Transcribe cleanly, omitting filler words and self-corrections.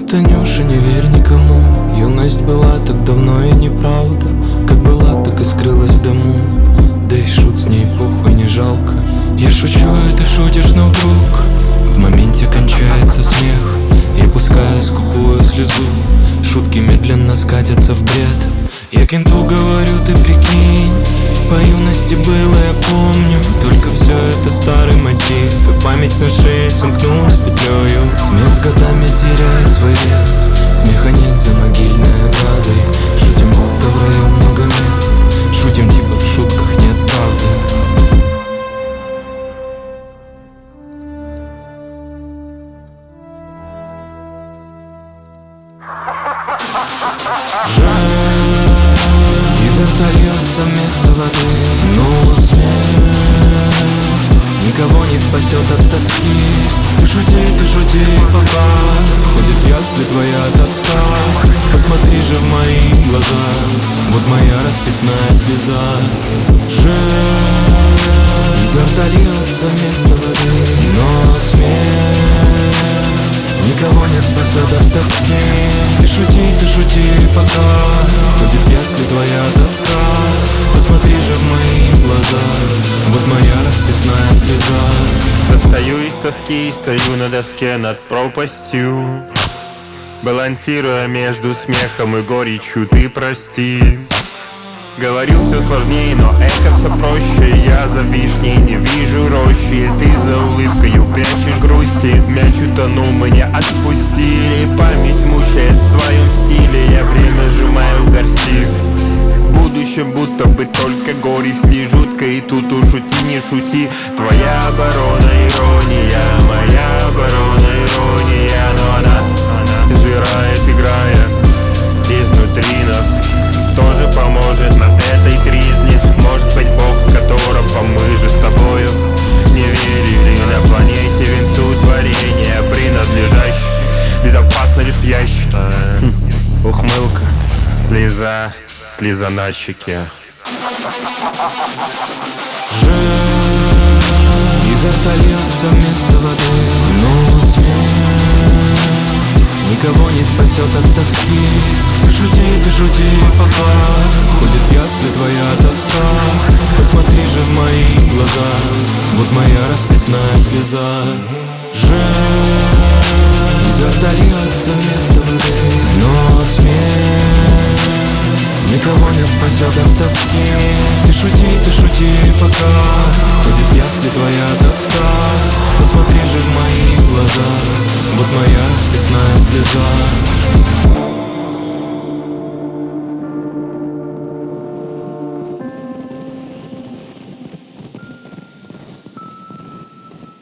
Танюша, не верь никому. Юность была так давно и неправда. Как была, так и скрылась в дому. Да и шут с ней, похуй, не жалко. Я шучу, а ты шутишь, но вдруг в моменте кончается смех. Я пускаю скупую слезу. Шутки медленно скатятся в бред. Я кенту говорю, ты прикинь, по юности было, я помню. Только все это старый мотив, и память на шее сомкнулась петлею. Смех с годами теряет свой вес. Смеха нет за могильной оградой. Шутим, будто в раю много мест. Шутим, типа в шутках нет правды. Изо рта льется вместо воды. Но смех никого не спасет от тоски. Ты шути, пока ходит в ясли твоя тоска. Посмотри же в мои глаза, вот моя расписная слеза. Изо рта льется вместо воды. Но смех никого не спасет от тоски. Ты шути, пока ходит в ясли твоя тоска. Посмотри же в мои глаза, вот моя расписная слеза. Состою из тоски, стою на доске над пропастью, балансируя между смехом и горечью, ты прости. Говорил все сложнее, но эхо все проще. Я за вишней не вижу рощи. Ты за улыбкою прячешь грусти. Мяч утонул, меня отпустили. Память мучает в своем стиле. Я время сжимаю в горсти. В будущем будто бы только горести. Жутко и тут уж шути, не шути. Твоя оборона, ирония. Моя оборона, ирония. Но она сжирает, играя изнутри нас. Тоже поможет на этой тризне. Может быть, Бог, с которым мы же с тобою не верили. На планете венцу творения, принадлежащий безопасно лишь в ящике. Ухмылка, слеза на щеке. Изо рта льется вместо воды. Но смех никого не спасет от тоски. Ты шути, пока ходит в ясли твоя тоска. Посмотри же в мои глаза, вот моя расписная слеза. Изо рта льется вместо воды. Но смех никого не спасет от тоски. Ты шути, пока ходит в ясли твоя тоска. Посмотри же в мои глаза, вот моя расписная слеза.